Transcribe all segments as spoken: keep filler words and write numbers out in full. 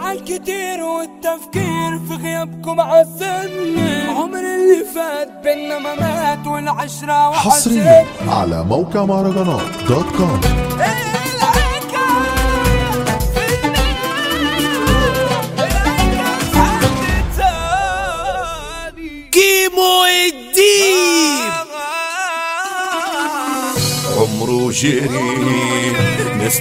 بزعل كتير والتفكير في غيابكم عذبني. عمر اللي فات بينا ما مات والعشرة وحشتني. حصريا على موقع مهرجانات دوت كوم. كيمو الديب عمره جري ناس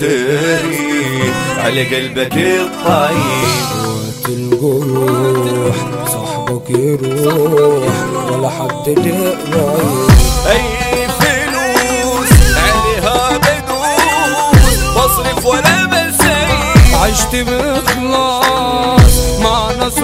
تفتري على قلبك الطيب. وقت الجروح صاحبك يروح ولا حد تقرب. اي فلوس عليها بدوس بصرف ولا بسيب. عشت بإخلاص مع ناس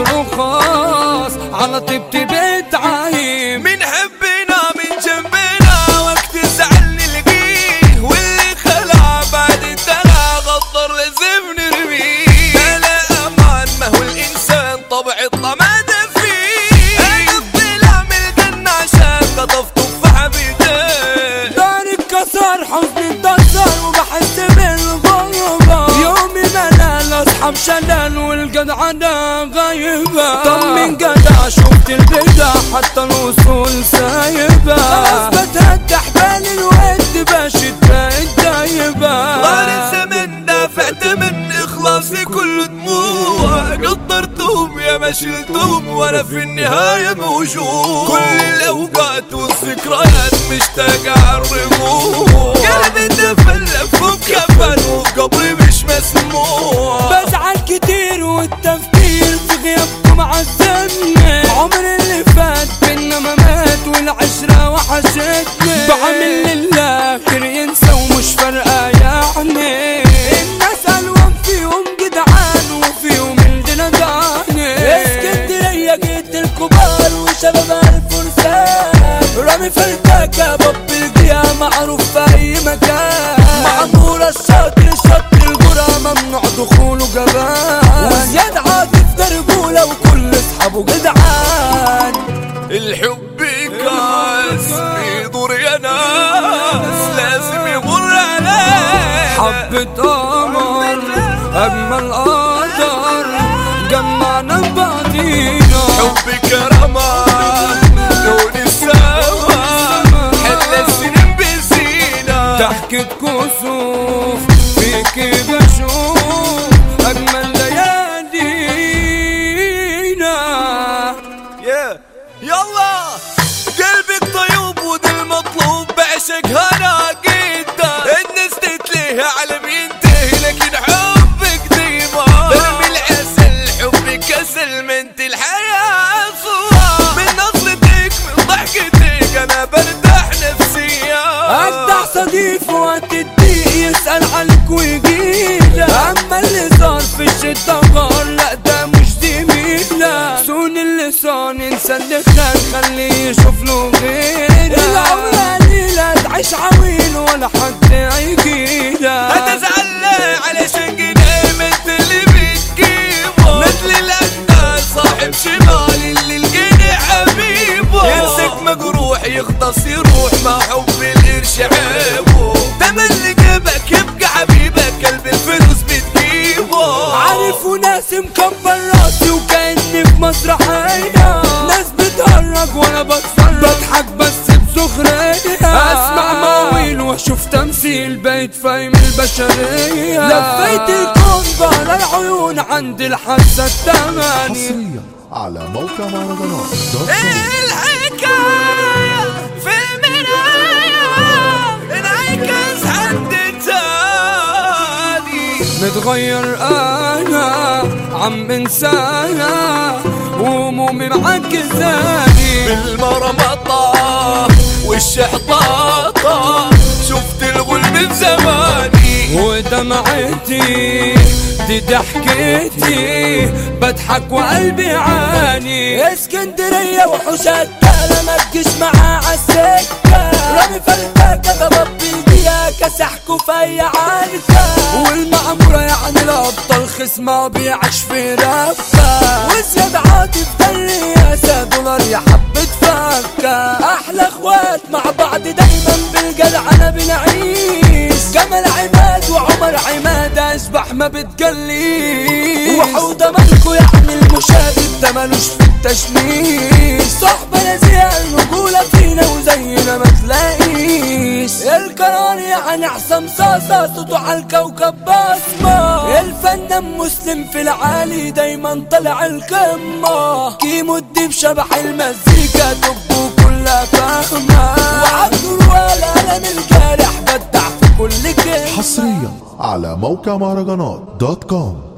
رخاص على طيبتي بتعايب. من حبنا من جنبنا وقت زعلني لقيه واللي خلع بعد الدلع غدر لازم نرميه. لا لا امان ما هو الانسان طبع الطمع فيه. انا الظلام الجنة عشان قطفت تفاحة بيديه. داري اتكسر حزني اتكسر وبحس بالغربة. يومي ملل اصحاب شلل والجدعنة غايبة. طمن جدع شفت البدع حتى الوصول سايبة. خلاص بتهدى حبال الود باشد بقت دايبة. طار الزمن دافعت من اخلاصي كل دموع. قدرتهم يا ما شلتهم وانا في النهاية موجود. كل الاوقات والذكريات مشتاق اعرفوه. قلبي تفلف وكفن وقبري مش مسموع. بزعل كتير والتفكير في غيابكم عذبني. عمر اللي فات بينا ما مات والعشرة وحشتني. بعمل لله خير ينسى ومش فارقة يعني. الناس ألوان فيهم جدعان وفيهم الجنداني. اسكندرية جيت الكبار وشباب الفرسان. رامي فلتاكة باب الجيا معروف في أي مكان. معمورة الشاطر الشاطر الجرى ممنوع دخوله جبان. وزياد عاطف ده رجولة وكل اصحابه جدعان. الحب كاس بيدور يا ناس لازم يمر عليه. حبة قمر أجمل قدر جمعنا ببعضينا. حب كرامة لون السما حل السنين بزينة. ضحكة كسوف فيكي بشوف أجمل ليالينا. yeah. يلا قلبك طيوب وده المطلوب بعشقها انا جدا. الناس تتلهي على بينتهي لكن حبك ديما. برمي العسل حبك كسل منت الحياة صورة. من نظرتك من ضحكتك انا برتاح نفسيا. أجدع صديق وقت الضيق يسأل عنك ويجيلك. أما اللي صار في الشدة غار لا ده مش زميلك. سون اللسان انسى اللي خان خليه يشوف له غيرك. العمر قليلة تعيش عويل ولا حد هيجيلك. هتزعل ليه علشان جنيه مثل اللي بتجيبه. مثل الأندال صاحب شمال اللي الجنيه حبيبه. يمسك مجروح يختص يروح ما حب القرش عيبه. ده اللي جابك يبقى حبيبك قلب الفلوس بتجيبه. عارف وناس مكبر راسي وكأني في مسرحية. ناس بتهرج وانا بتفرج بضحك بس بسخرية. اسمع مواويل واشوف تمثيل بقيت فاهم البشرية. لفيت الكون بقرا العيون عند الحاسة التمانية. حصريا على موقع مهرجانات دوت كوم. الحكاية في المراية انعكس عند التاني. متغير انا عم انسانا وهمومي معجزاني. بالمرمطة والشحطاطة شفت الغل من زماني. ودمعتي دي ضحكتي بضحك وقلبي عاني. اسكندرية وحوشات ما تجيش معاه عالسكة. رامي فلتاكة غضب بيديها كسحكوا في أي عركة. والمعمورة يعني الأبطال خصمها بيعيش في رفة. وزياد عاطف ده الرئاسة دولار يا حبة فكة. أحلى اخوات مع بعض دايما بالجدعنة بنعيش. جمال عماد وعمر عماد اشبح ما بتجليش. وحوده مالكو يعني المشاهد ده مالوش في التشميش. صحبة لذيذة الرجولة فينا وزينا ما تلاقيش. القرار يعني حسام صاصة صوته عالكوكب بصمة. الفنان مسلم في العالي دايما طلع القمة. كيمو الديب شبح المزيكا دبه كلها فاهمة. وعبدو ولا قلم الجارح بدع في كل كلمة. حصريا على موقع مهرجانات دوت كوم.